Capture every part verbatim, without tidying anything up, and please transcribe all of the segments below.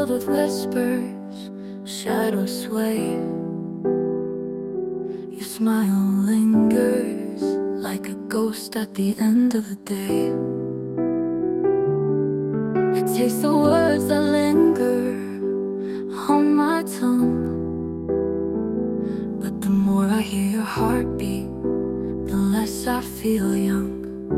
filled with whispers, shadows sway. Your smile lingers like a ghost at the end of the day. It takes the words that linger on my tongue, but the more I hear your heartbeat, the less I feel young.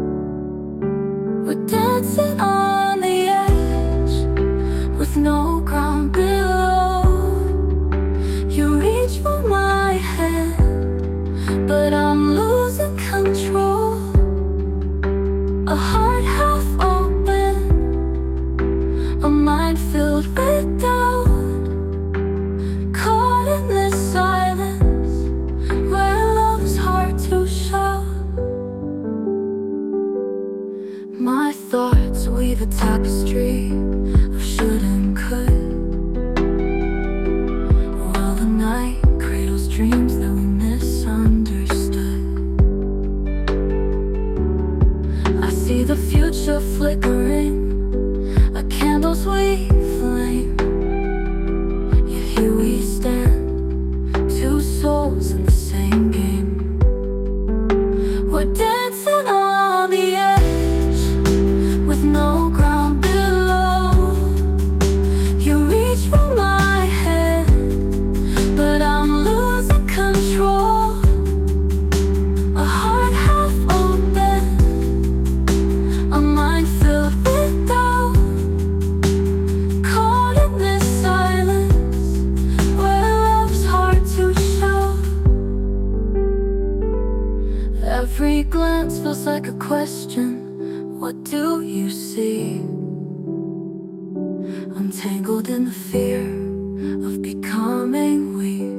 We're dancing on the edge with no ground below. You reach for my hand, but I'm losing control. A heart half open, a mind filled with doubt, caught in this silence where love's hard to shout. My thoughts weave a tapestry of should and could, while the night cradles dreams that we misunderstood. I see the future flickering, a candle's weak flame. Yet here we stand, two souls in the same game. We're dancing on the edge with no ground below. You reach for my hand, but I'm losing control. A heart half open, a mind filled with doubt, caught in this silence where love's hard to show. Every glance feels like a question. What do you see? I'm tangled in the fear of becoming weak,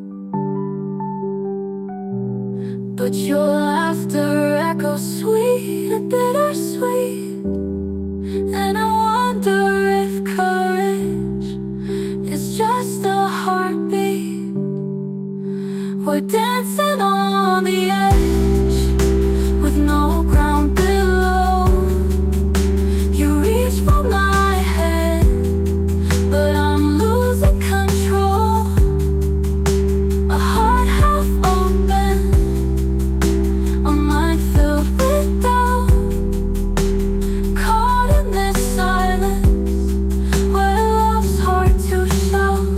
but your laughter echoes sweet and bittersweet. And I wonder if courage is just a heartbeat. We're dancing on the edge with no ground below. You reach for my hand, but I'm losing control. A heart half open, a mind filled with doubt, caught in this silence where love's hard to shout.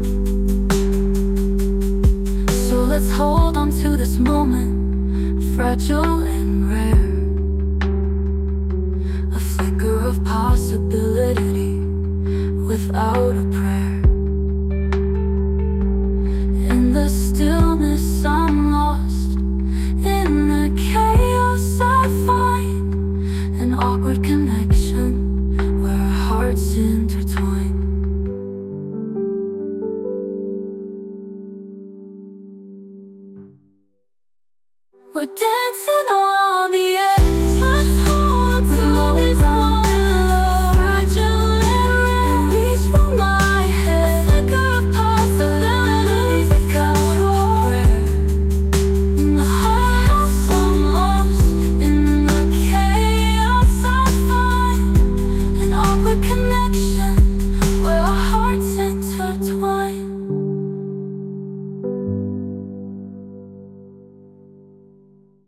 So let's hold on to this moment, fragile and rare, a flicker of possibility without a prayer. In the stillness I'm lost, in the chaos I find an awkward connection where our hearts intertwine. We're dancing on